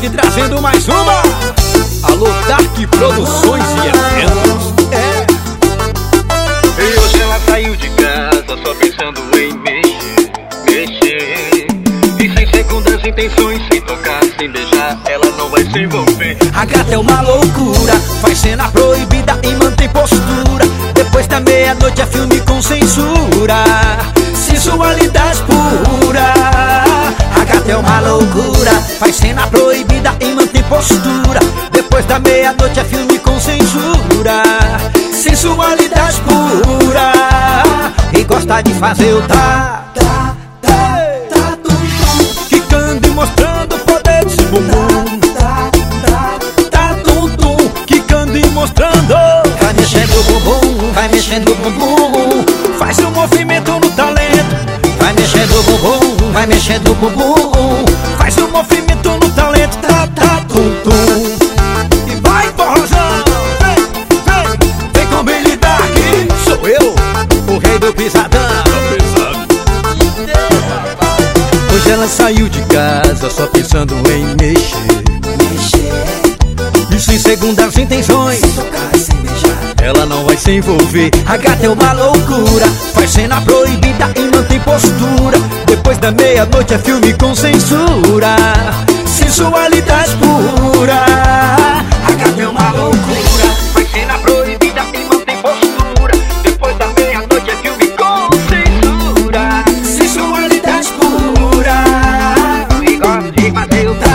aqui trazendo mais uma. Alô, Dark Produções e Eventos. E hoje ela saiu de casa só pensando em mexer. E sem segundas intenções, sem tocar, sem beijar, ela não vai se envolver. A gata é uma loucura, faz cena proibida e mantém postura. Depois da meia-noite é filme com censura, sensualidade pura. A gata é uma loucura, faz cena proibida e mantém postura. Depois da meia-noite é filme com censura, sensualidade pura. E gosta de fazer o quicando e mostrando o poder de seu bumbum. Quicando e mostrando. Vai mexendo o bumbum, vai mexendo o bumbum. Faz um movimento no talento. Vai mexendo o bumbum, vai mexendo o bumbum. Faz um movimento no talento. E vai, porrozão. Vem com Billy Dark. Sou eu, o rei do pisadão. Hoje ela saiu de casa só pensando em mexer. E sem segundas intenções, sem tocar, sem beijar, ela não vai se envolver. A gata é uma loucura, faz cena proibida e mantém postura. Depois da meia-noite é filme com censura, sensualidade pura. A gata é uma loucura, faz cena proibida e mantém postura. Depois da meia-noite é filme com censura, sensualidade pura. E gosta de fazer o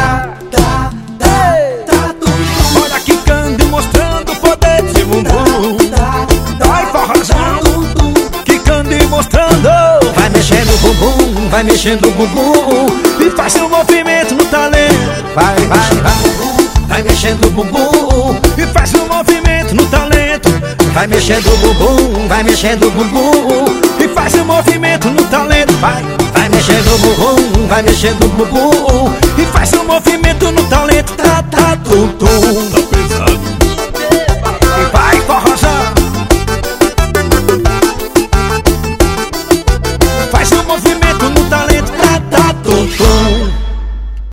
olha quicando e mostrando o poder de bumbum. Vai, forrozão, quicando e mostrando. Vai mexendo o bumbum, vai mexendo o bumbum. E faz um movimento no talento. Vai, vai mexendo o bumbum. E faz um movimento no talento. Vai mexendo o bumbum, vai mexendo o bumbum. E faz um movimento no talento. Vai mexendo o bumbum, vai mexendo o bumbum. E faz um movimento no talento. Tum, tum.